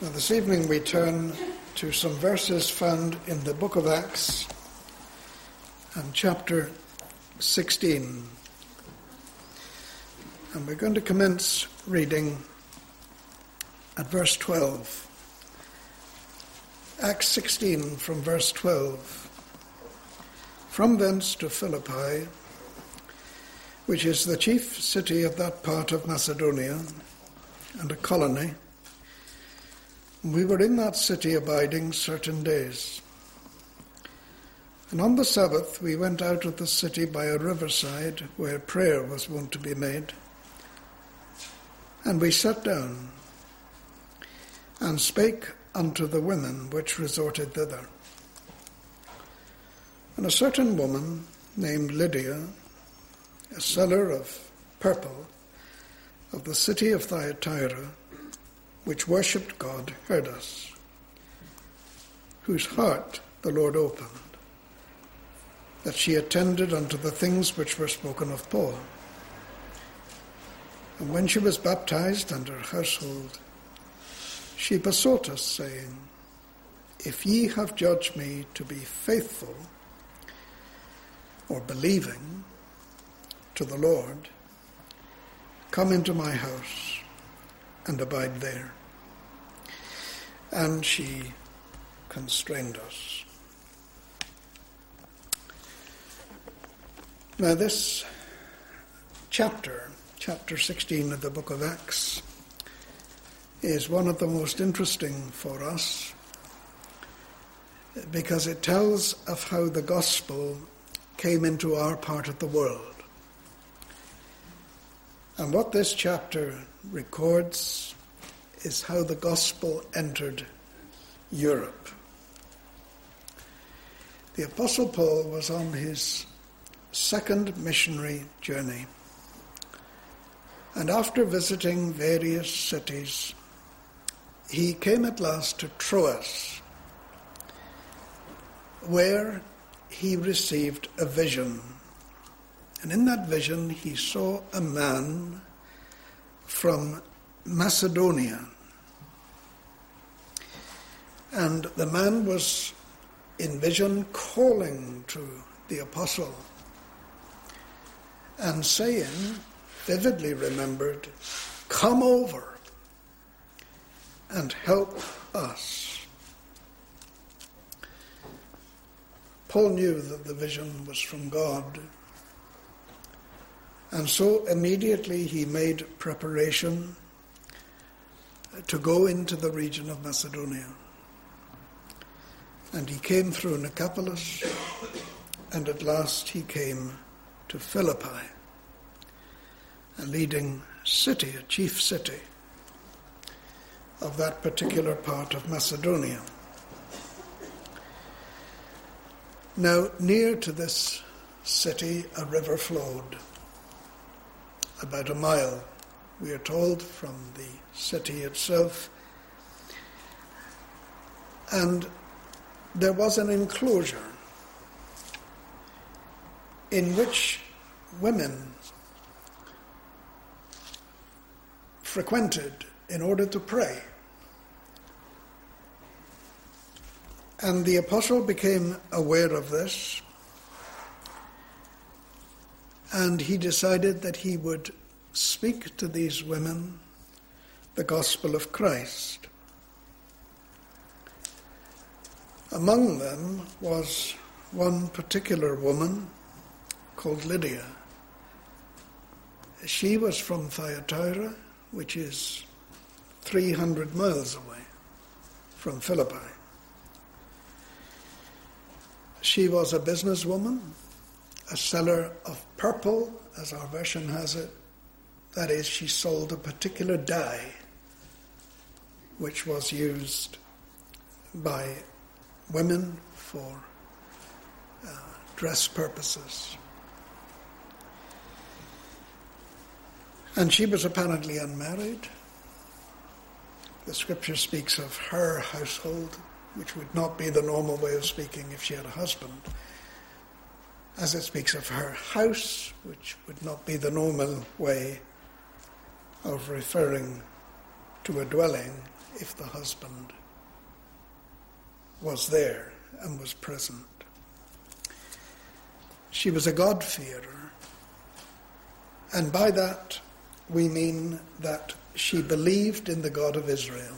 Now, this evening we turn to some verses found in the book of Acts and chapter 16. And we're going to commence reading at verse 12. Acts 16 from verse 12. From thence to Philippi, which is the chief city of that part of Macedonia, and a colony, we were in that city abiding certain days. And on the Sabbath we went out of the city by a riverside where prayer was wont to be made. And we sat down and spake unto the women which resorted thither. And a certain woman named Lydia, a seller of purple of the city of Thyatira, which worshipped God, heard us, whose heart the Lord opened, that she attended unto the things which were spoken of Paul. And when she was baptized and her household, she besought us, saying, If ye have judged me to be faithful or believing to the Lord, come into my house and abide there. And she constrained us. Now this chapter 16 of the book of Acts, is one of the most interesting for us because it tells of how the gospel came into our part of the world. And what this chapter records is how the gospel entered Europe. The Apostle Paul was on his second missionary journey, and after visiting various cities, he came at last to Troas, where he received a vision. And in that vision, he saw a man from Macedonia. And the man was, in vision, calling to the apostle and saying, vividly remembered, come over and help us. Paul knew that the vision was from God. And so immediately he made preparation to go into the region of Macedonia. And he came through Nicopolis, and at last he came to Philippi, a leading city, a chief city of that particular part of Macedonia. Now, near to this city, a river flowed. About a mile, we are told, from the city itself. And there was an enclosure in which women frequented in order to pray. And the apostle became aware of this, and he decided that he would speak to these women the gospel of Christ. Among them was one particular woman called Lydia. She was from Thyatira, which is 300 miles away from Philippi. She was a businesswoman, a seller of purple, as our version has it. That is, she sold a particular dye which was used by women for dress purposes. And she was apparently unmarried. The scripture speaks of her household, which would not be the normal way of speaking if she had a husband, as it speaks of her house, which would not be the normal way of referring to a dwelling if the husband was there and was present. She was a God-fearer, and by that we mean that she believed in the God of Israel.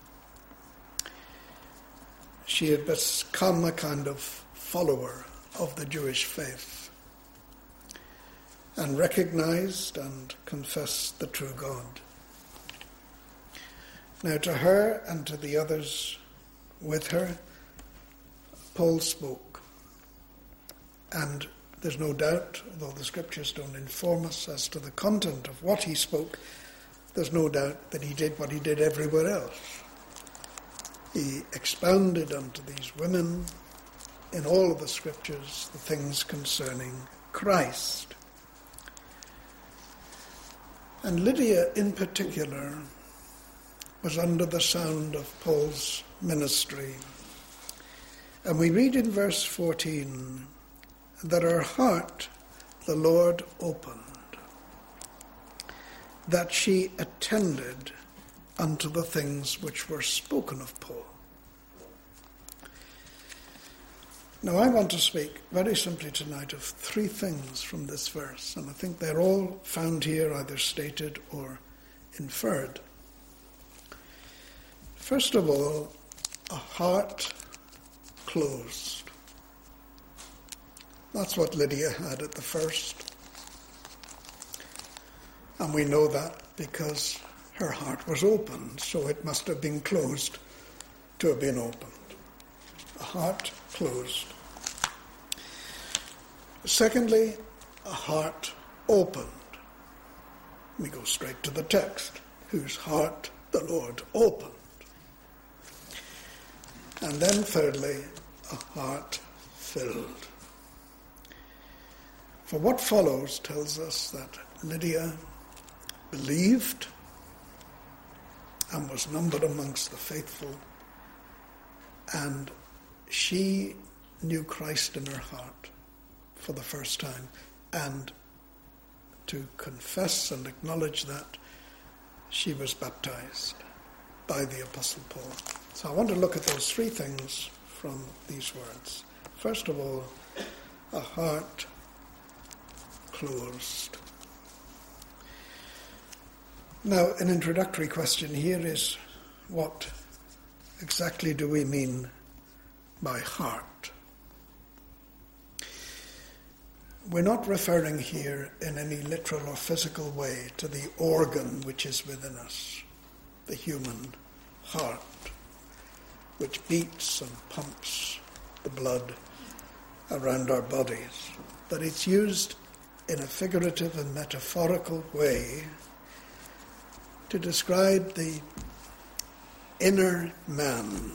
She had become a kind of follower of the Jewish faith and recognized and confessed the true God. Now to her and to the others with her, Paul spoke. And there's no doubt, although the scriptures don't inform us as to the content of what he spoke, there's no doubt that he did what he did everywhere else. He expounded unto these women in all of the scriptures the things concerning Christ. And Lydia in particular was under the sound of Paul's ministry. And we read in verse 14 that her heart the Lord opened, that she attended unto the things which were spoken of Paul. Now I want to speak very simply tonight of three things from this verse, and I think they're all found here, either stated or inferred. First of all, a heart closed. That's what Lydia had at the first. And we know that because her heart was opened, so it must have been closed to have been opened. A heart closed. Secondly, a heart opened. We go straight to the text, whose heart the Lord opened. And then thirdly, a heart filled. For what follows tells us that Lydia believed and was numbered amongst the faithful, and she knew Christ in her heart for the first time, and to confess and acknowledge that, she was baptized by the Apostle Paul. So I want to look at those three things from these words. First of all, a heart closed. Now, an introductory question here is, what exactly do we mean by heart? We're not referring here in any literal or physical way to the organ which is within us, the human heart, which beats and pumps the blood around our bodies. But it's used in a figurative and metaphorical way to describe the inner man.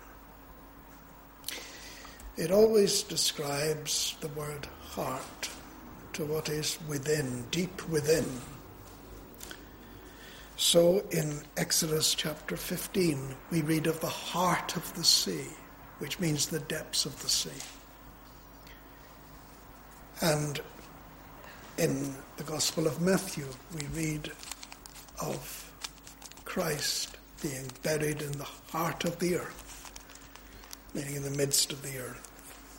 It always describes the word heart to what is within, deep within. So in Exodus chapter 15, we read of the heart of the sea, which means the depths of the sea. And in the Gospel of Matthew, we read of Christ being buried in the heart of the earth, meaning in the midst of the earth.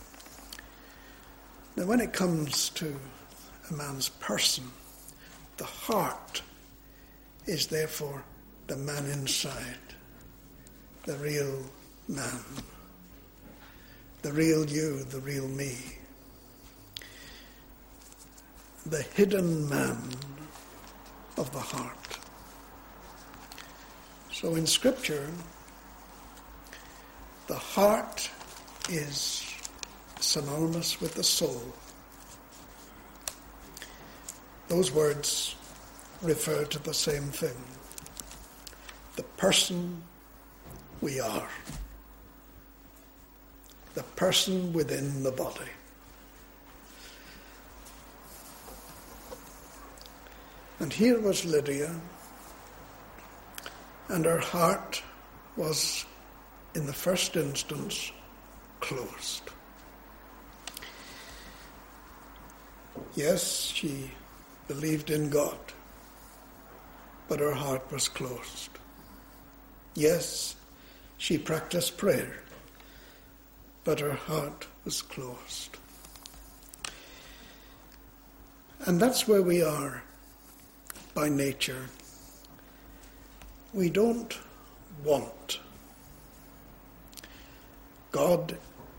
Now, when it comes to a man's person, the heart is therefore the man inside, the real man, the real you, the real me, the hidden man of the heart. So in Scripture, the heart is synonymous with the soul. Those words refer to the same thing. The person we are. The person within the body. And here was Lydia, and her heart was, in the first instance, closed. Yes, she believed in God, but her heart was closed. Yes, she practiced prayer, but her heart was closed. And that's where we are by nature. We don't want God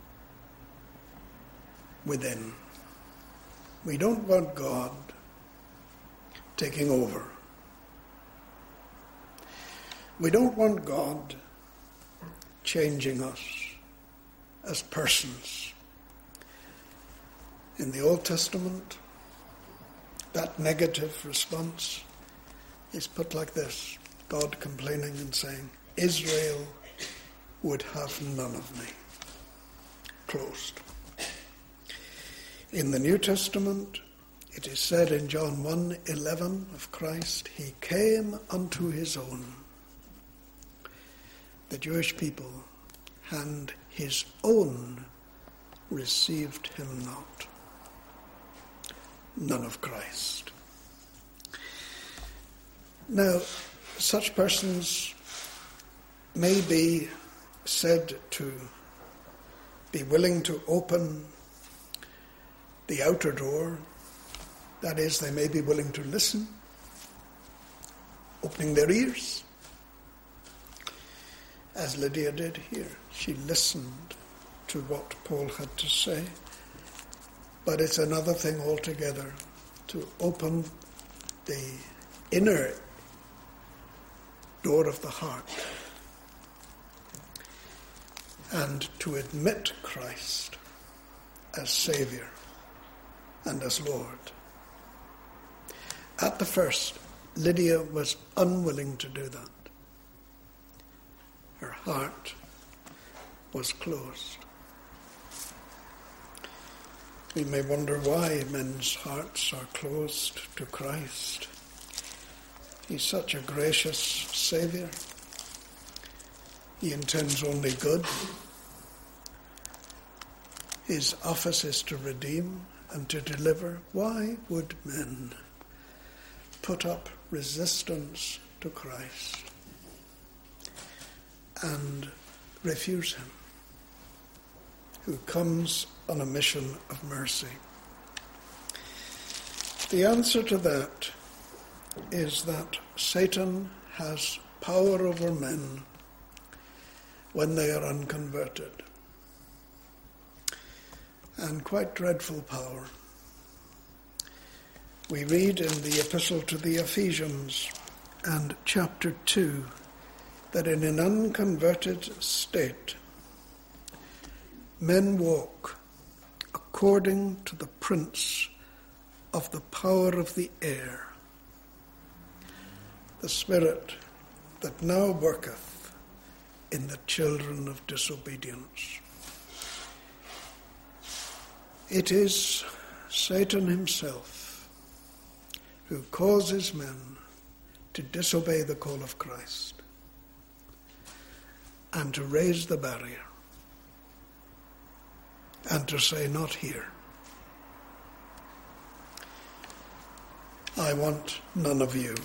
within. We don't want God taking over. We don't want God changing us as persons. In the Old Testament, that negative response is put like this: God complaining and saying, Israel would have none of me. Closed. In the New Testament, it is said in John 1:11 of Christ, he came unto his own, the Jewish people, and his own received him not. None of Christ. Now, such persons may be said to be willing to open the outer door. That is, they may be willing to listen, opening their ears, as Lydia did here. She listened to what Paul had to say. But it's another thing altogether to open the inner door of the heart and to admit Christ as Saviour and as Lord. At the first, Lydia was unwilling to do that. Her heart was closed. We may wonder why men's hearts are closed to Christ. He's such a gracious Saviour. He intends only good. His office is to redeem and to deliver. Why would men put up resistance to Christ and refuse him, who comes on a mission of mercy? The answer to that is that Satan has power over men when they are unconverted, and quite dreadful power. We read in the Epistle to the Ephesians and chapter 2 that in an unconverted state men walk according to the prince of the power of the air, the spirit that now worketh in the children of disobedience. It is Satan himself who causes men to disobey the call of Christ and to raise the barrier and to say, not here. I want none of you.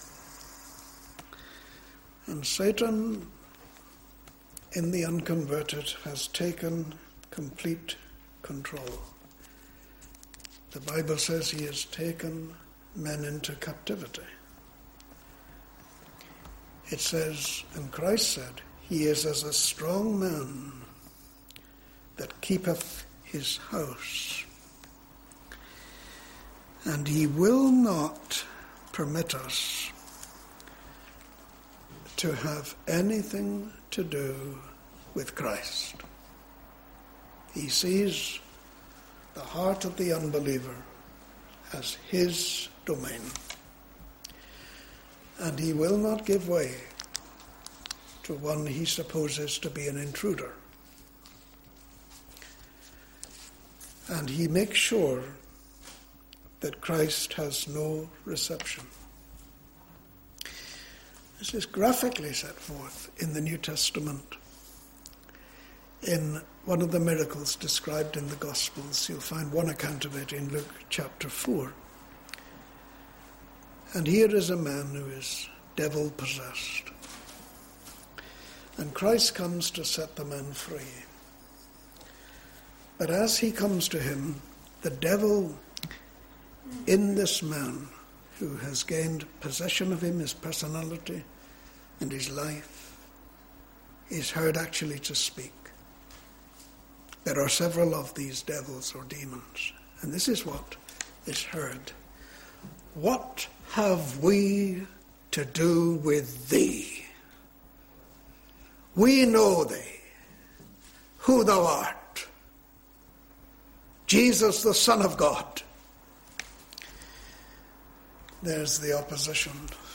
And Satan in the unconverted has taken complete control. The Bible says he has taken men into captivity. It says, and Christ said, he is as a strong man that keepeth his house, and he will not permit us to have anything to do with Christ. He sees the heart of the unbeliever as his domain, and he will not give way to one he supposes to be an intruder. And he makes sure that Christ has no reception. This is graphically set forth in the New Testament. In one of the miracles described in the Gospels, you'll find one account of it in Luke chapter 4. And here is a man who is devil-possessed. And Christ comes to set the man free. But as he comes to him, the devil in this man who has gained possession of him, his personality and his life, is heard actually to speak. There are several of these devils or demons, and this is what is heard. What have we to do with thee? We know thee, who thou art, Jesus the Son of God. There's the opposition.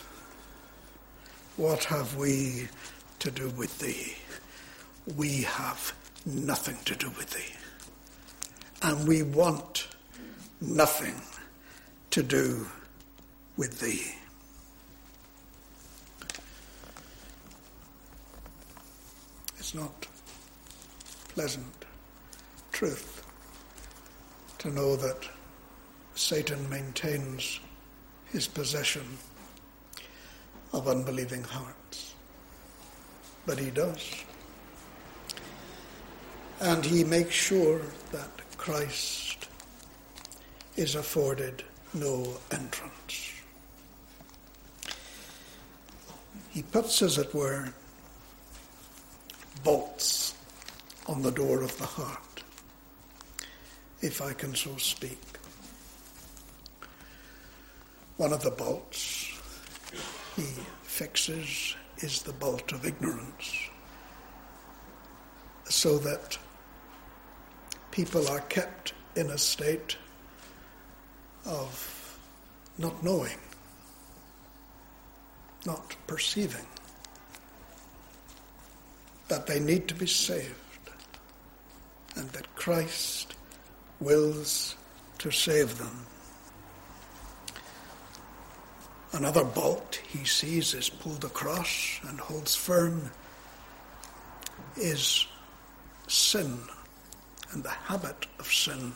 What have we to do with thee? We have nothing to do with thee. And we want nothing to do with thee. It's not pleasant truth to know that Satan maintains his possession of unbelieving hearts. But he does. And he makes sure that Christ is afforded no entrance. He puts, as it were, bolts on the door of the heart, if I can so speak. One of the bolts he fixes is the bolt of ignorance, so that people are kept in a state of not knowing, not perceiving that they need to be saved and that Christ wills to save them. Another bolt he sees is pulled across and holds firm is sin and the habit of sin.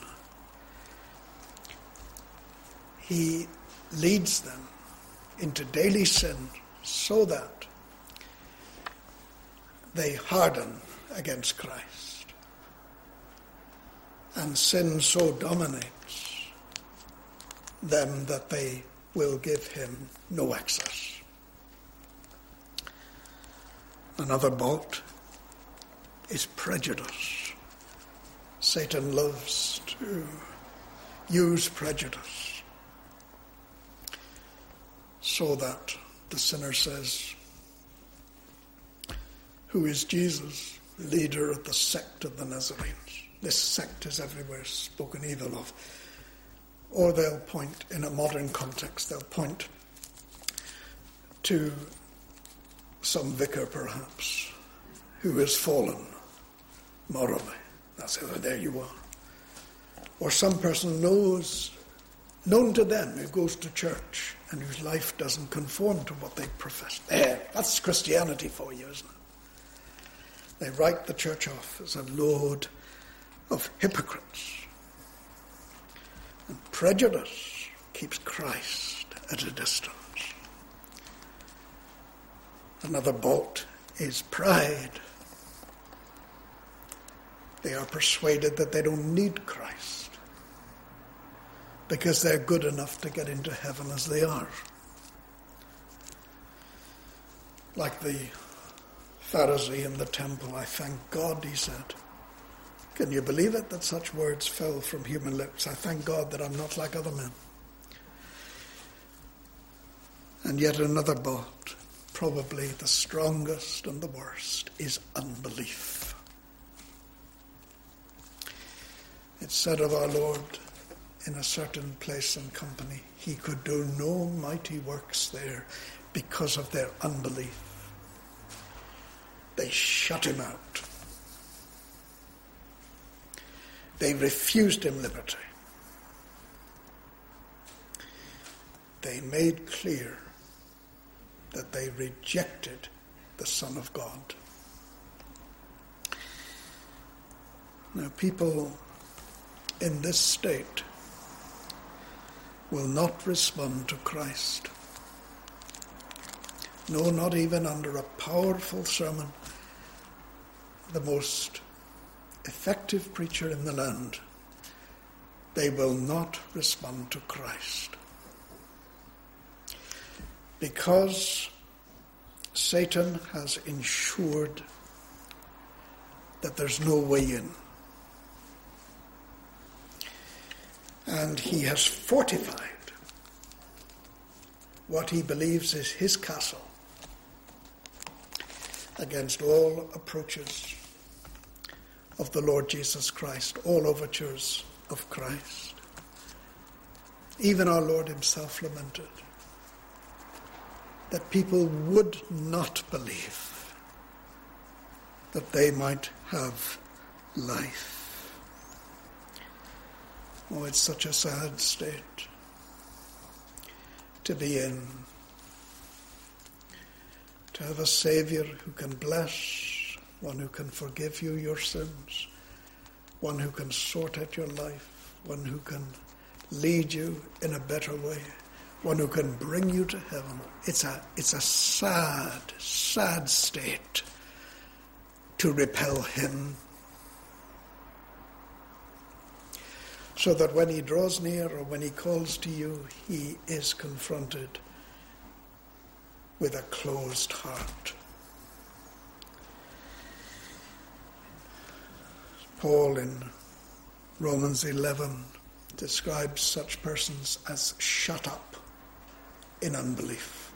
He leads them into daily sin so that they harden against Christ. And sin so dominates them that they will give him no access. Another bolt is prejudice. Satan loves to use prejudice so that the sinner says, who is Jesus, leader of the sect of the Nazarenes? This sect is everywhere spoken evil of. Or they'll point, in a modern context, they'll point to some vicar perhaps who has fallen morally. They'll say, oh, there you are. Or some person known to them who goes to church and whose life doesn't conform to what they profess. There, that's Christianity for you, isn't it? They write the church off as a load of hypocrites. And prejudice keeps Christ at a distance. Another bolt is pride. They are persuaded that they don't need Christ because they're good enough to get into heaven as they are. Like the Pharisee in the temple, I thank God, he said. Can you believe it that such words fell from human lips? I thank God that I'm not like other men. And yet another bolt, probably the strongest and the worst, is unbelief. It's said of our Lord in a certain place and company, he could do no mighty works there because of their unbelief. They shut him out. They refused him liberty. They made clear that they rejected the Son of God. Now, people in this state will not respond to Christ. No, not even under a powerful sermon the most effective preacher in the land, they will not respond to Christ. Because Satan has ensured that there's no way in. And he has fortified what he believes is his castle against all approaches of the Lord Jesus Christ, all overtures of Christ. Even our Lord himself lamented that people would not believe that they might have life. Oh, it's such a sad state to be in. To have a Saviour who can bless, one who can forgive you your sins, one who can sort out your life, one who can lead you in a better way, one who can bring you to heaven. It's a sad, sad state to repel him. So that when he draws near or when he calls to you, he is confronted with a closed heart. Paul in Romans 11 describes such persons as shut up in unbelief.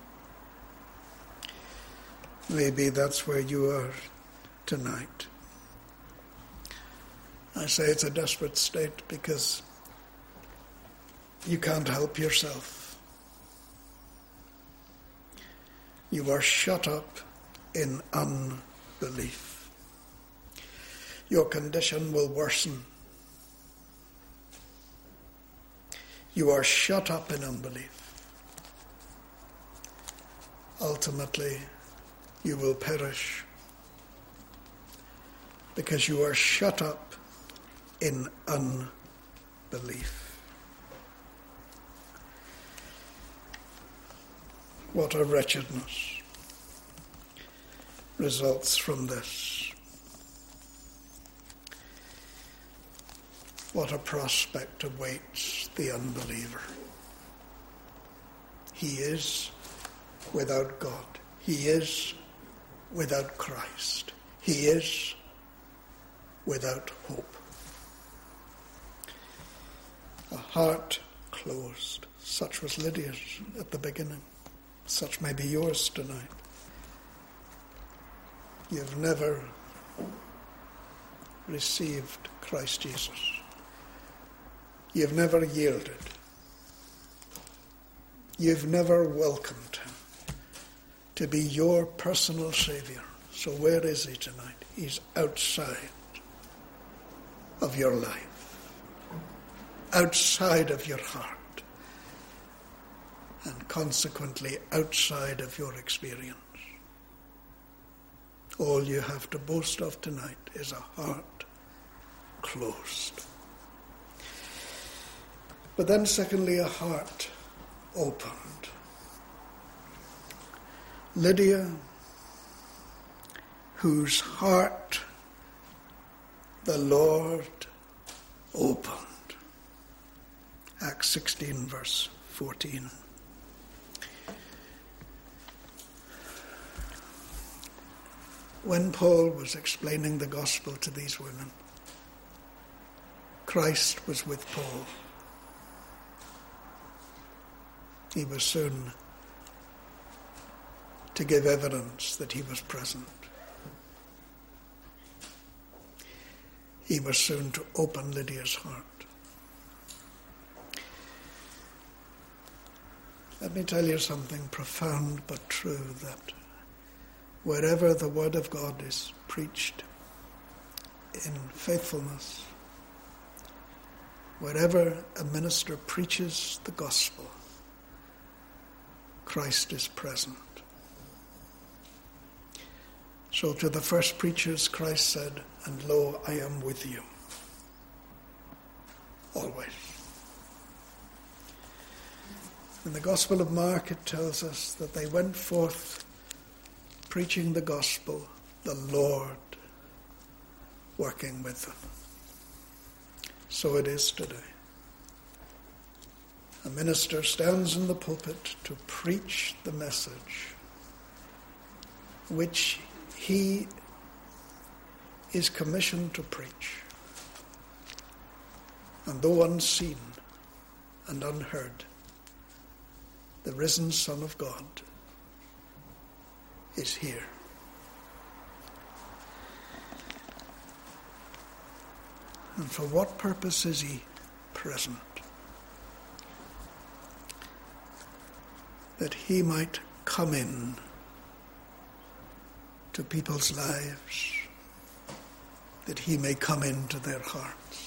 Maybe that's where you are tonight. I say it's a desperate state because you can't help yourself. You are shut up in unbelief. Your condition will worsen. You are shut up in unbelief. Ultimately, you will perish because you are shut up in unbelief. What a wretchedness results from this. What a prospect awaits the unbeliever. He is without God. He is without Christ. He is without hope. A heart closed. Such was Lydia's at the beginning. Such may be yours tonight. You've never received Christ Jesus. You've never yielded. You've never welcomed him to be your personal Saviour. So where is he tonight? He's outside of your life, outside of your heart, and consequently outside of your experience. All you have to boast of tonight is a heart closed. But then secondly, a heart opened. Lydia, whose heart the Lord opened. Acts 16, verse 14. When Paul was explaining the gospel to these women, Christ was with Paul. He was soon to give evidence that he was present. He was soon to open Lydia's heart. Let me tell you something profound but true, that wherever the word of God is preached in faithfulness, wherever a minister preaches the gospel, Christ is present. So to the first preachers, Christ said, "And lo, I am with you always." In the Gospel of Mark, it tells us that they went forth preaching the gospel, "The Lord working with them. So it is today. A minister stands in the pulpit to preach the message which he is commissioned to preach. And though unseen and unheard, the risen Son of God is here. And for what purpose is he present? That he might come in to people's lives, that he may come into their hearts.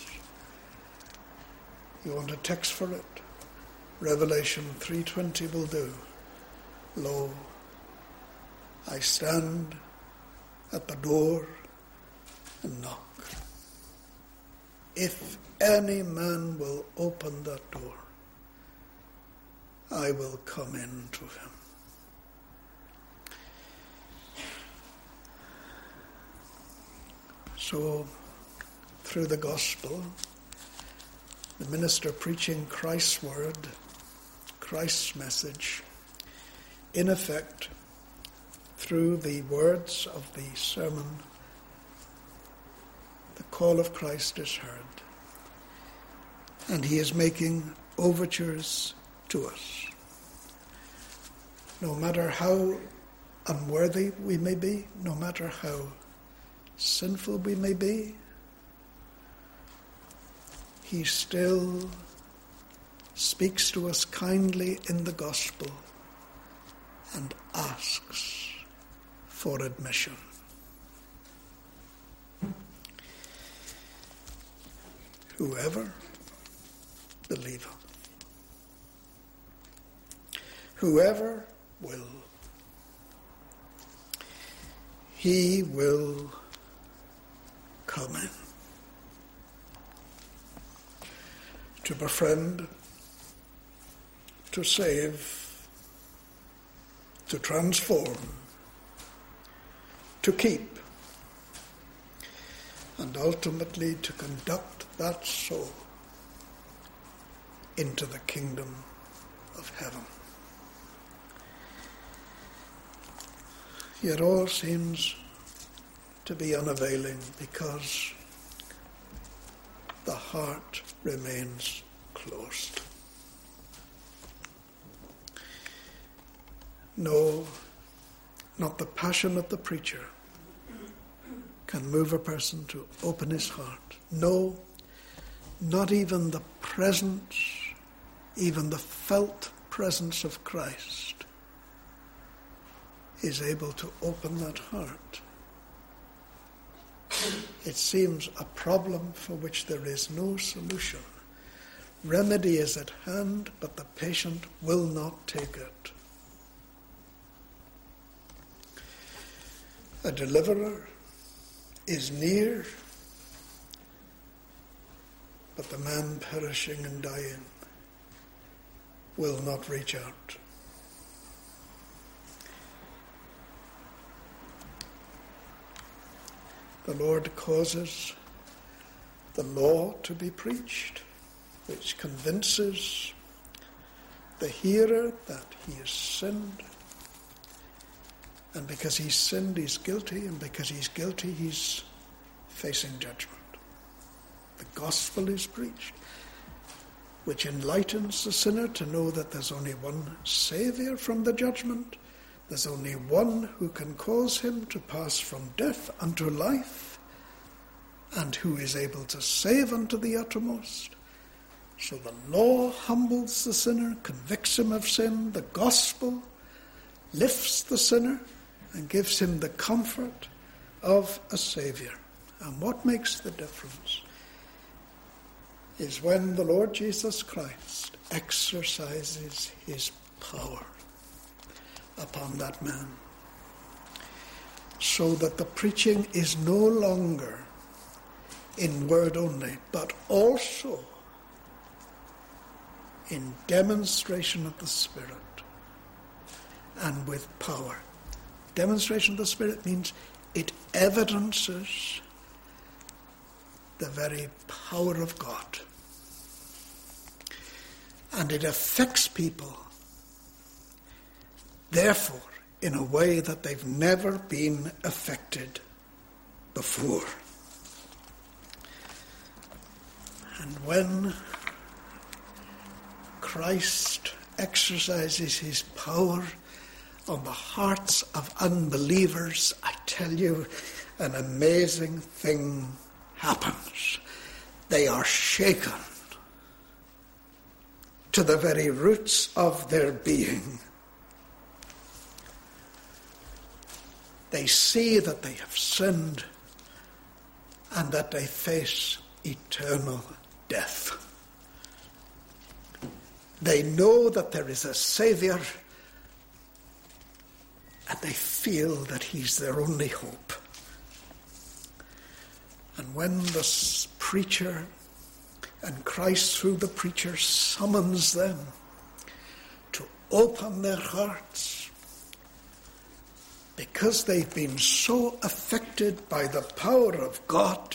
You want a text for it? Revelation 3:20 will do. Lo, I stand at the door and knock. If any man will open that door, I will come in to him. So, through the gospel, the minister preaching Christ's word, Christ's message, in effect, through the words of the sermon, the call of Christ is heard. And he is making overtures to us. No matter how unworthy we may be, no matter how sinful we may be, he still speaks to us kindly in the gospel and asks for admission. Whoever believeth, whoever will, he will come in. To befriend, to save, to transform, to keep, and ultimately to conduct that soul into the kingdom of heaven. Yet all seems to be unavailing because the heart remains closed. No, not the passion of the preacher can move a person to open his heart. No, not even the presence, even the felt presence of Christ is able to open that heart. It seems a problem for which there is no solution. Remedy is at hand, but the patient will not take it. A deliverer is near, but the man perishing and dying will not reach out. The Lord causes the law to be preached, which convinces the hearer that he has sinned. And because he's sinned, he's guilty. And because he's guilty, he's facing judgment. The gospel is preached, which enlightens the sinner to know that there's only one Saviour from the judgment. There's only one who can cause him to pass from death unto life, and who is able to save unto the uttermost. So the law humbles the sinner, convicts him of sin. The gospel lifts the sinner and gives him the comfort of a Saviour. And what makes the difference is when the Lord Jesus Christ exercises his power upon that man, so that the preaching is no longer in word only, but also in demonstration of the Spirit and with power. Demonstration of the Spirit means it evidences the very power of God. And it affects people, therefore, in a way that they've never been affected before. And when Christ exercises his power on the hearts of unbelievers, I tell you, an amazing thing happens. They are shaken to the very roots of their being. They see that they have sinned and that they face eternal death. They know that there is a Saviour, and they feel that he's their only hope. And when the preacher and Christ through the preacher summons them to open their hearts, because they've been so affected by the power of God,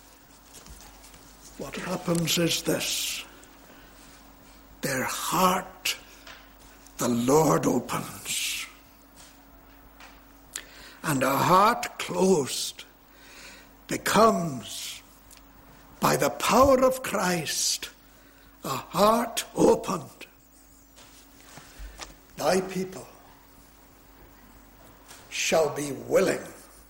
what happens is this: their heart the Lord opens. And a heart closed becomes, by the power of Christ, a heart opened. Thy people shall be willing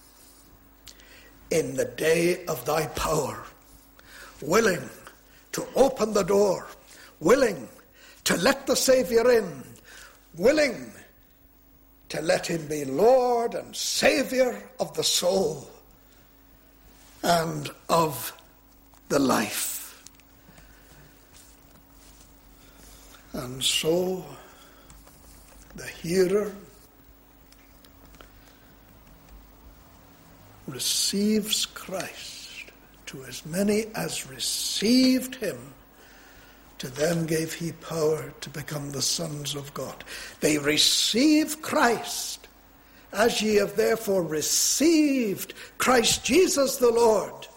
in the day of thy power, willing to open the door, willing to let the Saviour in, willing to let him be Lord and Saviour of the soul and of the life. And so the hearer receives Christ. To as many as received him, to them gave he power to become the sons of God. They receive Christ. As ye have therefore received Christ Jesus the Lord.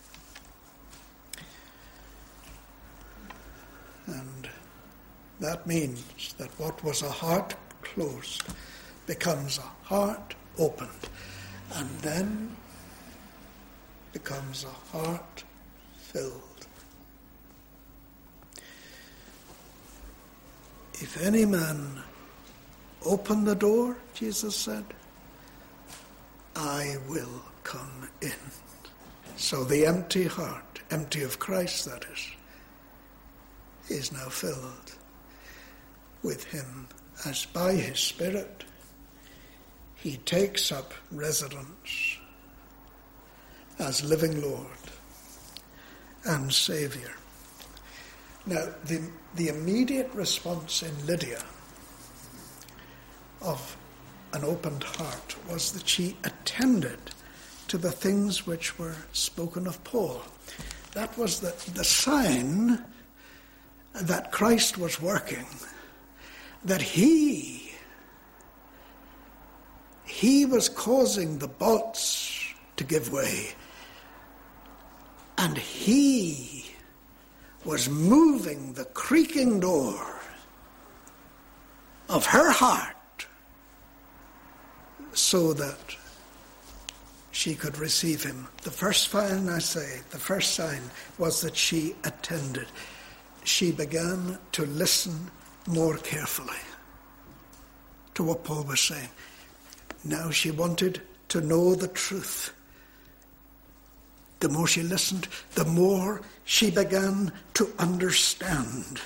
And that means that what was a heart closed becomes a heart opened, and then becomes a heart filled. If any man open the door, Jesus said, I will come in. So the empty heart, empty of Christ that is now filled with him, as by his Spirit he takes up residence as living Lord and Saviour. Now, the immediate response in Lydia of an opened heart was that she attended to the things which were spoken of Paul. That was the sign that Christ was working, that he was causing the bolts to give way, and he was moving the creaking door of her heart so that she could receive him. The first sign was that she attended. She began to listen more carefully to what Paul was saying. Now she wanted to know the truth. The more she listened, the more she began to understand.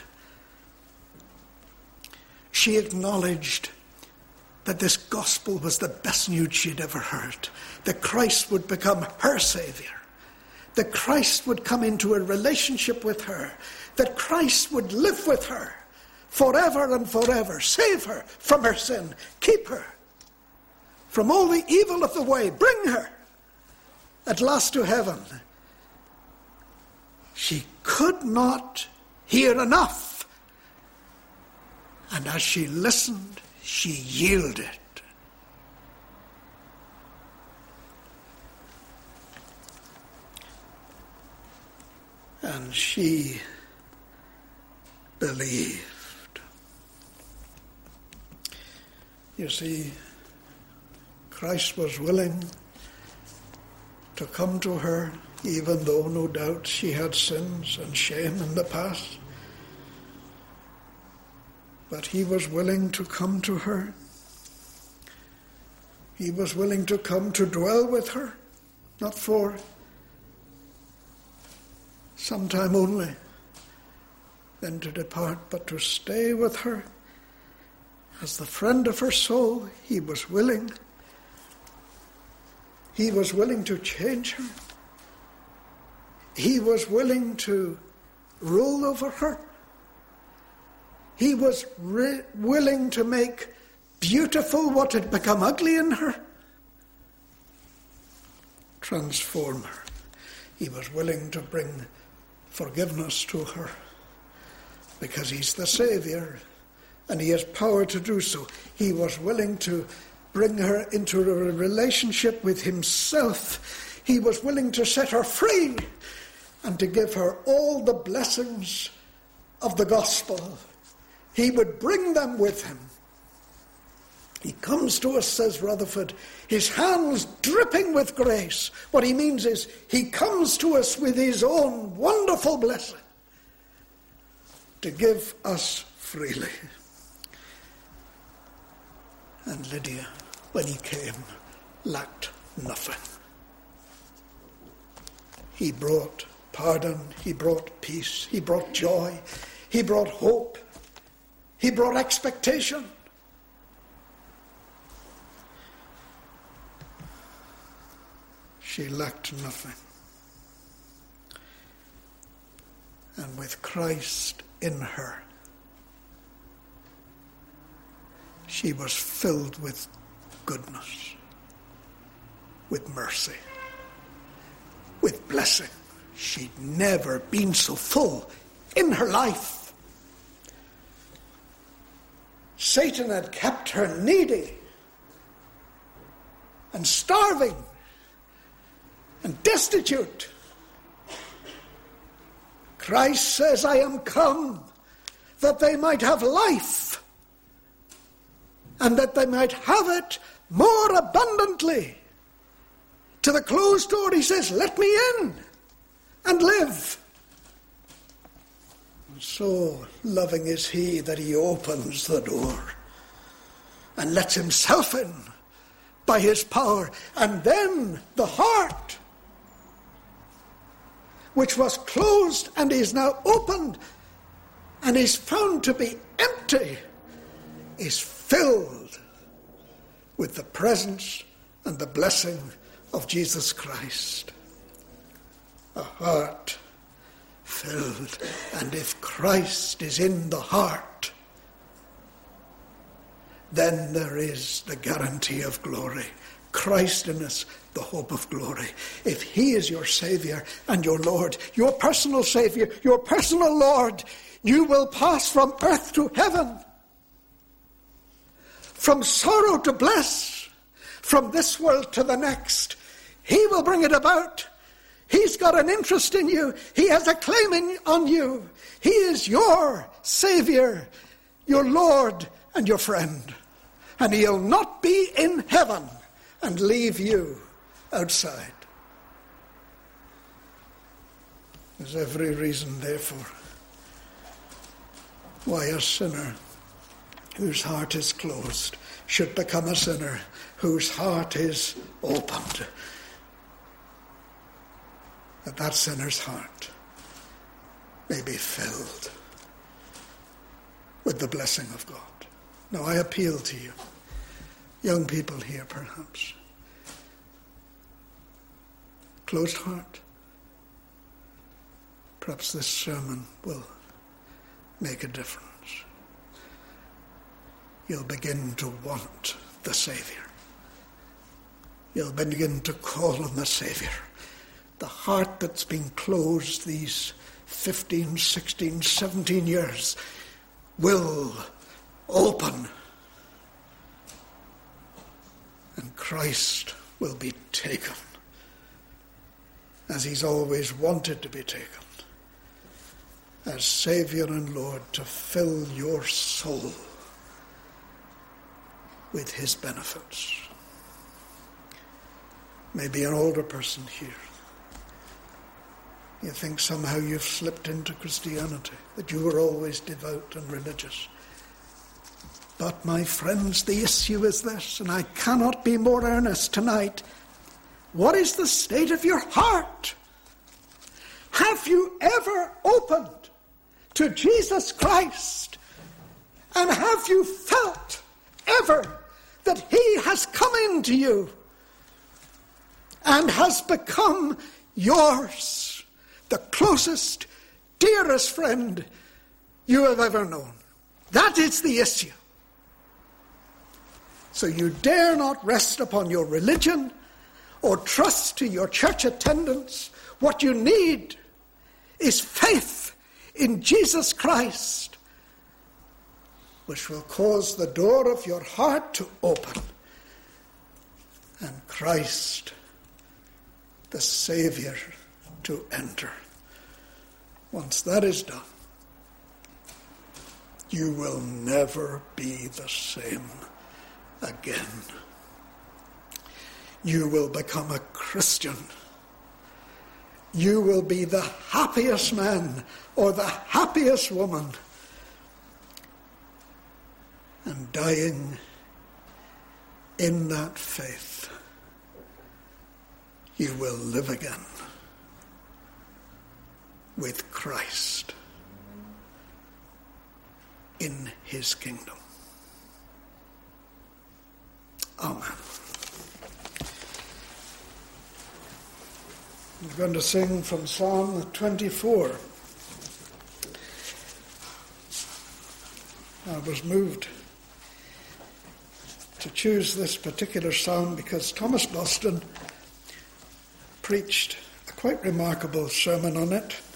She acknowledged that this gospel was the best news she'd ever heard. That Christ would become her Saviour. That Christ would come into a relationship with her. That Christ would live with her forever and forever. Save her from her sin. Keep her from all the evil of the way. Bring her at last to heaven. She could not hear enough. And as she listened, she yielded. and she believed. You see, Christ was willing to come to her, even though no doubt she had sins and shame in the past. But he was willing to come to her. He was willing to come to dwell with her, not for some time only, then to depart, but to stay with her. As the friend of her soul, he was willing. He was willing to change her. He was willing to rule over her. He was willing to make beautiful what had become ugly in her. Transform her. He was willing to bring forgiveness to her because he's the Saviour and he has power to do so. He was willing to bring her into a relationship with himself. He was willing to set her free and to give her all the blessings of the gospel. He would bring them with him. He comes to us, says Rutherford, his hands dripping with grace. What he means is he comes to us with his own wonderful blessing to give us freely. And Lydia, when he came, lacked nothing. He brought pardon, he brought peace, he brought joy, he brought hope, he brought expectation. She lacked nothing. And with Christ in her, she was filled with goodness, with mercy, with blessing. She'd never been so full in her life. Satan had kept her needy and starving and destitute. Christ says, I am come that they might have life and that they might have it more abundantly. To the closed door, he says, let me in and live. And so loving is he that he opens the door and lets himself in by his power. And then the heart, which was closed and is now opened and is found to be empty, is filled with the presence and the blessing of Jesus Christ. A heart filled. And if Christ is in the heart, then there is the guarantee of glory. Christ in us, the hope of glory. If he is your Saviour and your Lord, your personal Saviour, your personal Lord, you will pass from earth to heaven, from sorrow to bliss, from this world to the next. He will bring it about. He's got an interest in you. He has a claim on you. He is your Saviour, your Lord, and your friend. And he'll not be in heaven and leave you outside. There's every reason, therefore, why a sinner whose heart is closed should become a sinner whose heart is opened. That sinner's heart may be filled with the blessing of God. Now I appeal to you, young people here perhaps. Closed heart. Perhaps this sermon will make a difference. You'll begin to want the Saviour. You'll begin to call on the Saviour. The heart that's been closed these 15, 16, 17 years will open. And Christ will be taken as he's always wanted to be taken. as Saviour and Lord, to fill your soul with his benefits. Maybe an older person here. You think somehow you've slipped into Christianity, that you were always devout and religious. But my friends, the issue is this, and I cannot be more earnest tonight. What is the state of your heart? Have you ever opened to Jesus Christ? And have you felt ever that he has come into you and has become yours, the closest, dearest friend you have ever known? That is the issue. So you dare not rest upon your religion or trust to your church attendance. What you need is faith in Jesus Christ, which will cause the door of your heart to open, and Christ, the Saviour, to enter. Once that is done, you will never be the same again. You will become a Christian. You will be the happiest man or the happiest woman. And dying in that faith, you will live again with Christ in his kingdom. Amen. We're going to sing from Psalm 24. I was moved to choose this particular psalm because Thomas Boston preached a quite remarkable sermon on it